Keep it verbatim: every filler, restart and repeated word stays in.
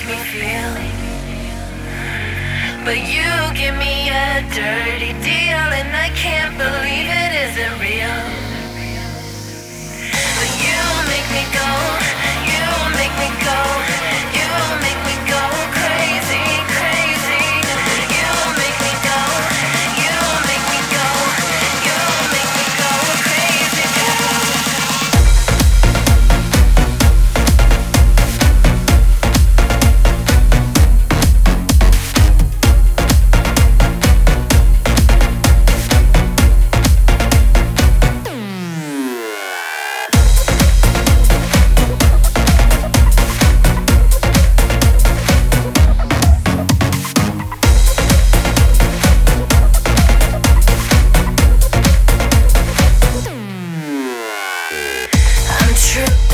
me feel. But you give me a dirty deal, and I can't believe it isn't real. But you make me go, you make me go, you make me go crazy, crazy. You make me go, you make me go, you make me go crazy, girl. True.